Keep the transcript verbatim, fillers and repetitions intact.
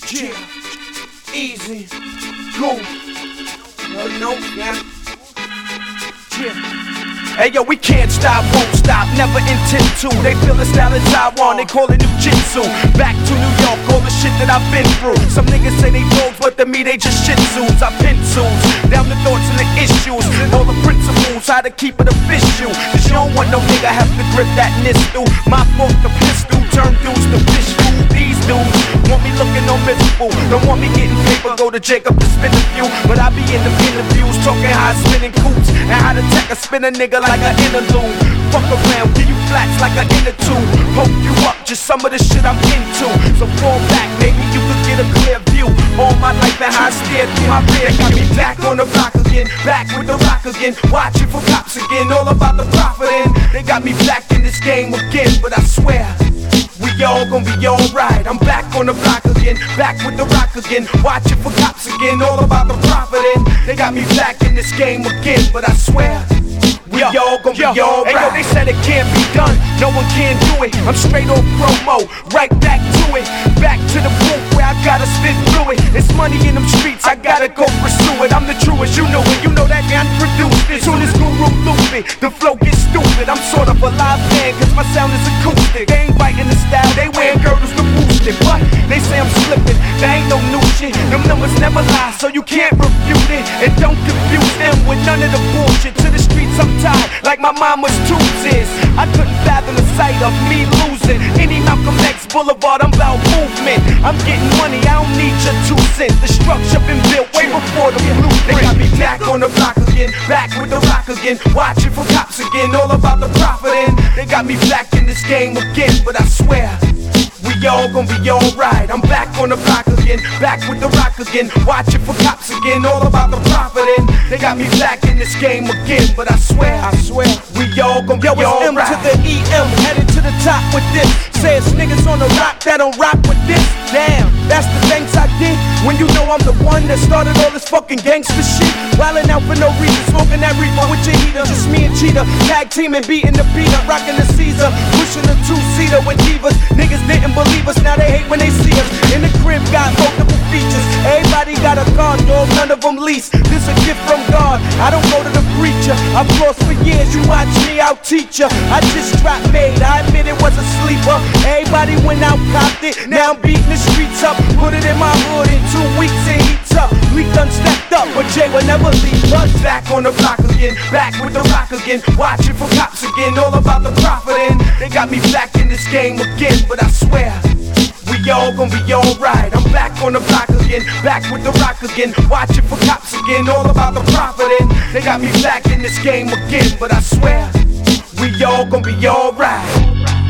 Yeah, easy, go. No, no, yeah. Yeah. Hey yo, we can't stop, won't stop, never intend to. They feel the style in Taiwan, they call it New Jitsu. Back to New York, all the shit that I've been through. Some niggas say they dogs, but to me they just shih tzus. I pencils down the thoughts and the issues, and all the principles, how to keep it official. Cause you don't want no nigga have to grip that nistle. My fault, the pistol, turn dudes to fish food. These dudes want me looking no miserable, don't want me getting paper, go to Jacob to spin a few. But I be in the interviews, talking how I spinning coops, and how to take a spin a nigga like an interlude. Fuck around, give you flats like an inner tube. Hope you up, just some of the shit I'm into. So fall back, maybe you could get a clear view. All my life and how I stare through my rear. Got me back on the block again, back with the rock again, watching for cops again, all about the profit in. They got me back in this game again, but I swear we all gon' be alright. I'm back on the block again, back with the rock again, watching for cops again, all about the profit in. They got me back in this game again, but I swear we yo, all gon' yo, be alright. Hey yo, they said it can't be done, no one can do it. I'm straight off promo, right back to it. Back to the booth where I gotta spit through it. It's money in them streets, I gotta go pursue it. I'm the truest, you know it, you know that man produced it. Soon as Guru lose it, the flow gets stupid. I'm sort of a live band, cause my sound is acoustic. They ain't biting the style, they wearing girdles to boost it. But they say I'm slipping, there ain't no new shit. Them numbers never lie, so you can't refute it. And don't confuse them with none of the bullshit. To the streets I'm tired, like my mama's tubes is. I couldn't fathom the sight of me losing any Malcolm X Boulevard, I'm about movement. I'm getting money, I don't need your two cents. The structure been built way before the blueprint. They got me back on the block again, back with the rock again, watching for cops again, all about the profit in. They got me back in this game again, but I swear we all gon' be alright. I'm back on the block again, back with the rock again, watching for cops again, all about the profit in. They got me back in this game again, but I swear, I swear, we all gon' be alright. Yo, it's M to the E M, headed to the top with this. Says niggas on the rock that don't rock with this. Damn, that's the thanks I get when you know I'm the one that started all this fucking gangster shit. Wildin' out for no reason, smoking that reefer with your heater. Just me and Cheetah, tag teaming, beating the beat up, rocking the Caesar, pushing the two-seater with divas. Niggas didn't believe us, now they hate when they see us. In the crib got multiple features, everybody got a car, dog, none of them lease. This a gift from God, I don't go to the preacher. I've lost for years, you watch me, I'll teach ya. I just dropped made, I admit it was a sleeper. Everybody went out, copped it, now I'm beating the streets up. Put it in my hood, in two weeks it heats up. We done stepped up, but Jay will never leave us. Back on the block again, back with the rock again, watching for cops again, all about the profit in. They got me back in this game again, but I swear we all gon' be alright. I'm back on the block again, back with the rock again, watching for cops again, all about the profit in. They got me back in this game again, but I swear we all gon' be alright.